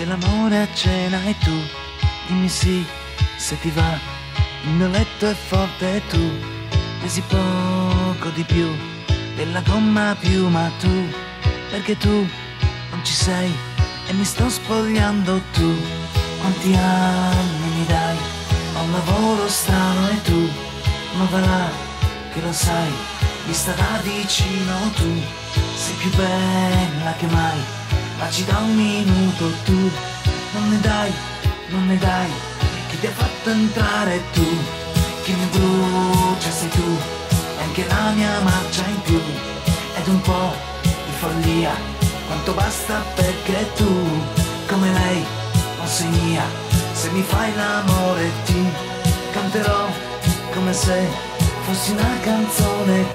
C'è l'amore a cena e tu dimmi sì, se ti va. Il mio letto è forte e tu pesi poco di più della gomma piuma. Tu, perché tu non ci sei e mi sto spogliando. Tu, quanti anni mi dai? Ho un lavoro strano e tu non va là, che lo sai, vista da vicino. Tu sei più bella che mai, ma ci da un minuto. Tu non ne dai, non ne dai, chi ti ha fatto entrare? Tu che mi brucia sei tu, e anche la mia marcia in più, ed un po' di follia, quanto basta perché tu, come lei, non sei mia. Se mi fai l'amore ti canterò come se fossi una canzone.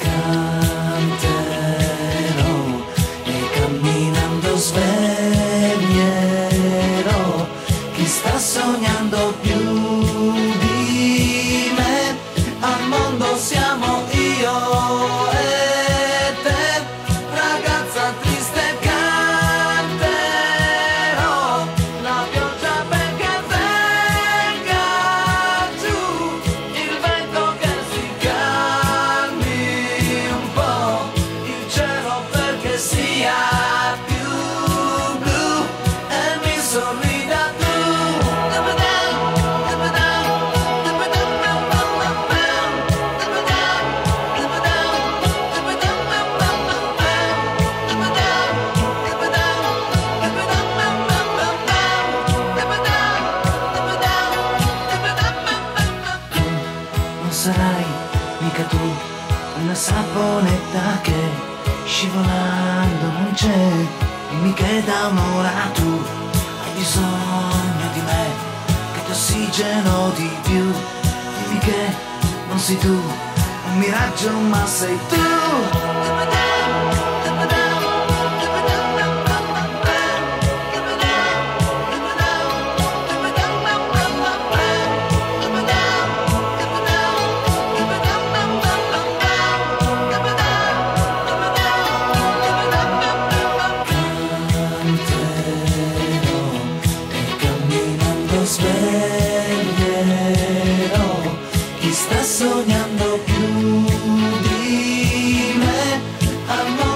Canterò e camminando sveglierò chi sta sognando più di me. Al mondo siamo io e te, ragazza triste. Canterò la pioggia perché venga giù, il vento che si calmi un po', il cielo perché sia più blu e mi sorrida tu. Non sarai mica tu una saponetta che scivolando non c'è, dimmi che da un'ora tu hai bisogno di me, che ti ossigeno di più. Dimmi che non sei tu un miraggio ma sei tu. Sveglierò chi sta sognando più di me.